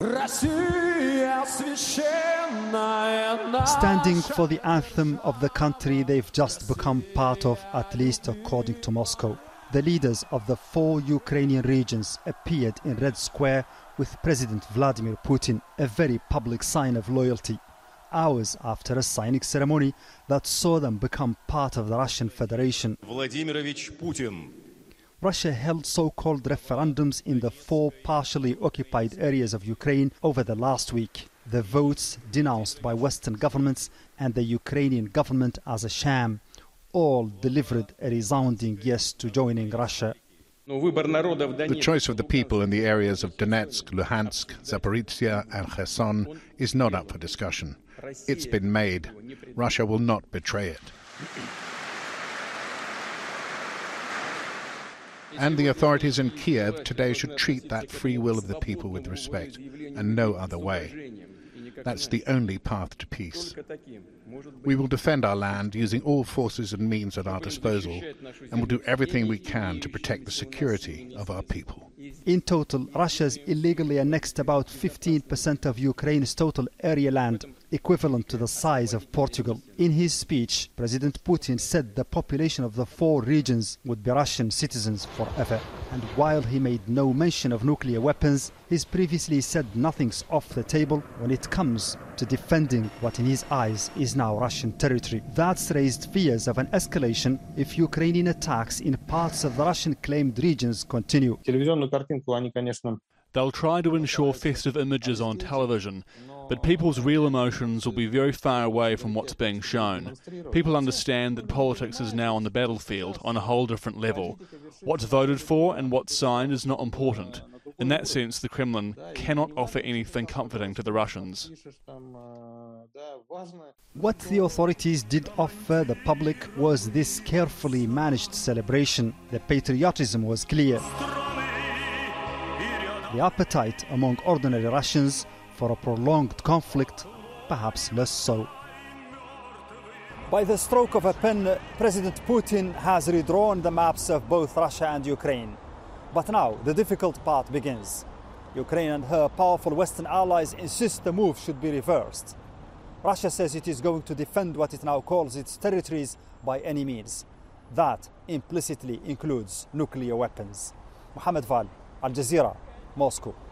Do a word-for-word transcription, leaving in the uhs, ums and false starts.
Standing for the anthem of the country they've just become part of, at least according to Moscow. The leaders of the four Ukrainian regions appeared in Red Square with President Vladimir Putin, a very public sign of loyalty, hours after a signing ceremony that saw them become part of the Russian Federation. Vladimirovich Putin. Russia held so-called referendums in the four partially occupied areas of Ukraine over the last week. The votes, denounced by Western governments and the Ukrainian government as a sham, all delivered a resounding yes to joining Russia. The choice of the people in the areas of Donetsk, Luhansk, Zaporizhia and Kherson is not up for discussion. It's been made. Russia will not betray it. And the authorities in Kiev today should treat that free will of the people with respect, and no other way. That's the only path to peace. We will defend our land using all forces and means at our disposal, and will do everything we can to protect the security of our people. In total, Russia's illegally annexed about fifteen percent of Ukraine's total area land, equivalent to the size of Portugal. In his speech, President Putin said the population of the four regions would be Russian citizens forever. And while he made no mention of nuclear weapons, he's previously said nothing's off the table when it comes to defending what in his eyes is now Russian territory. That's raised fears of an escalation if Ukrainian attacks in parts of the Russian-claimed regions continue. They'll try to ensure festive images on television, but people's real emotions will be very far away from what's being shown. People understand that politics is now on the battlefield on a whole different level. What's voted for and what's signed is not important. In that sense, the Kremlin cannot offer anything comforting to the Russians. What the authorities did offer the public was this carefully managed celebration. The patriotism was clear. The appetite among ordinary Russians for a prolonged conflict, perhaps less so. By the stroke of a pen, President Putin has redrawn the maps of both Russia and Ukraine. But now the difficult part begins. Ukraine and her powerful Western allies insist the move should be reversed. Russia says it is going to defend what it now calls its territories by any means. That implicitly includes nuclear weapons. Mohammed Val, Al Jazeera, Moscow.